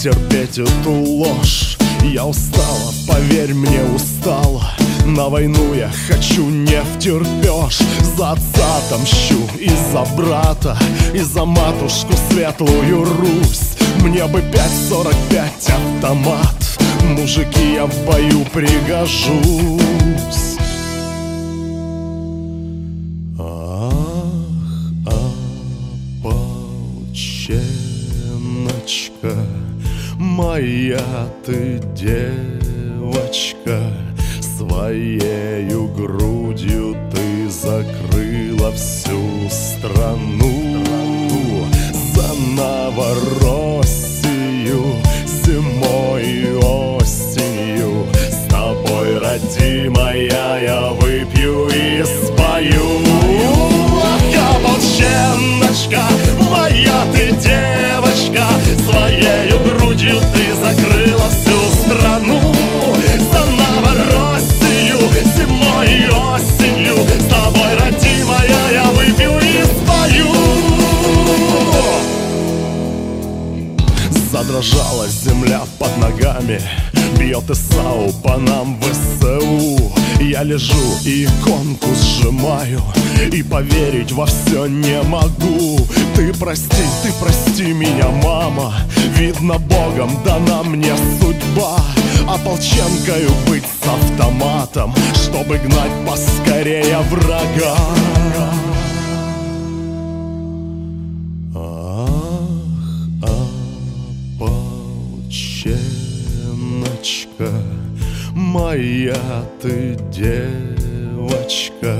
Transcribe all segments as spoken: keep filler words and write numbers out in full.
терпеть эту ложь. Я устала, поверь мне, устала. На войну я хочу не втерпешь. За отца отомщу и за брата, и за матушку светлую Русь. Мне бы пять сорок пять автомат, мужики, я в бою пригожусь. Ах, ополченочка, моя ты девочка, своею грудью ты закрыла всю страну. За Новороссию зимой и осенью с тобой, родимая, я выпью и спою. Ах, ополченочка, моя ты девочка, своею грудью ты закрыла всю страну. За Новороссию зимой и осенью с тобой, родимая, я выпью и спою. Задрожала земля под ногами, бьет ИСАУ по нам ВСУ. Я лежу и иконку сжимаю, и поверить во все не могу. Ты прости, ты прости меня, мама, видно, Богом дана мне судьба. Ополченкою быть с автоматом, чтобы гнать поскорее врага. Ополченочка, моя ты девочка,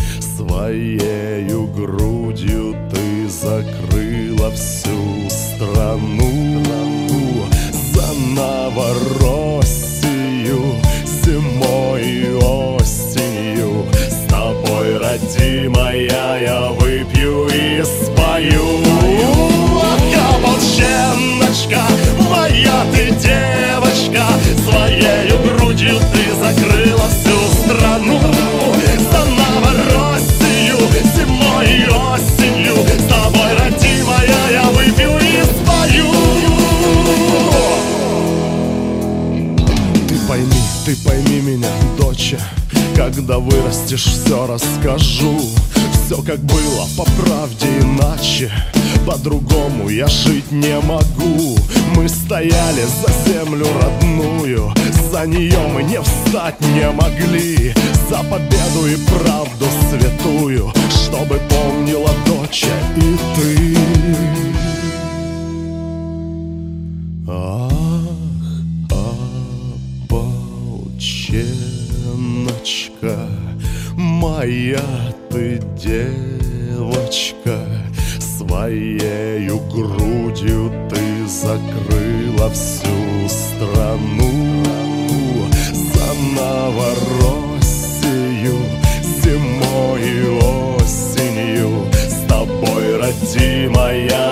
своею грудью ты закрыла всю страну. За Новороссию зимой и осенью с тобой, родимая, я выпью и спою. Ах, ополченочка, моя ты девочка, своею грудью ты закрыла всю страну. За Новороссию зимой и осенью с тобой, родимая, я выпью и спою. Ты пойми, ты пойми меня, доча, когда вырастешь, все расскажу. Все как было, по правде иначе, по-другому я жить не могу. Мы стояли за землю родную, за нее мы не встать не могли. За победу и правду святую, чтобы помнила, доча, и ты. Ах, ополченочка, моя ты девочка, своею грудью ты закрыла всю страну. За Новороссию зимой и осенью с тобой, родимая,